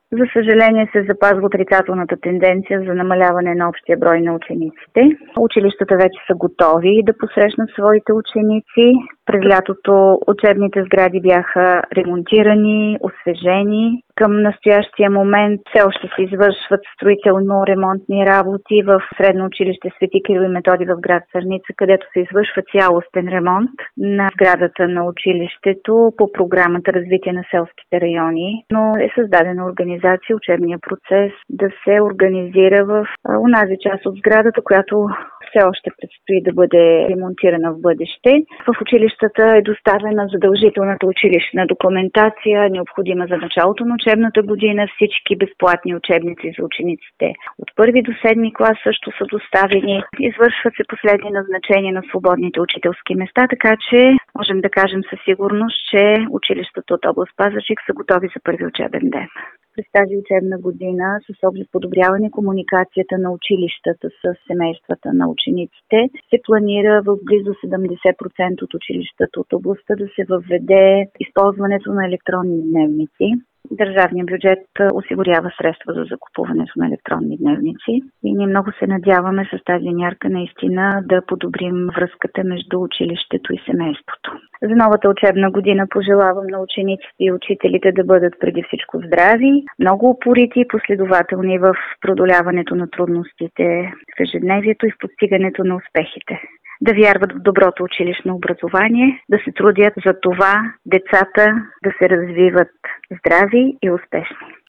За съжаление се запазва отрицателната тенденция за намаляване на общия брой на учениците. Училищата вече са готови да посрещнат своите ученици. През лятото учебните сгради бяха ремонтирани, освежени. Към настоящия момент все още се извършват строително-ремонтни работи в Средно училище Свети Кирил и Методий в град Сърница, където се извършва цялостен ремонт на сградата на училището по програмата Развитие на селските райони. Но е създадена организация, учебния процес да се организира в онази част от сградата, която все още предстои да бъде ремонтирана в бъдеще. В училищата е доставена задължителната училищна документация, необходима за началото на учебната година. Всички безплатни учебници за учениците от първи до седми клас също са доставени. Извършват се последни назначения на свободните учителски места, така че можем да кажем със сигурност, че училищата от област Пазарджик са готови за първи учебен ден. През тази учебна година, с оглед подобряване комуникацията на училищата с семействата на учениците, се планира в близо 70% от училищата от областта да се въведе използването на електронни дневници. Държавният бюджет осигурява средства за закупуването на електронни дневници и ние много се надяваме с тази мярка наистина да подобрим връзката между училището и семейството. За новата учебна година пожелавам на учениците и учителите да бъдат преди всичко здрави, много упорити и последователни в преодоляването на трудностите в ежедневието и в постигането на успехите. Да вярват в доброто училищно образование, да се трудят за това децата да се развиват здрави и успешни.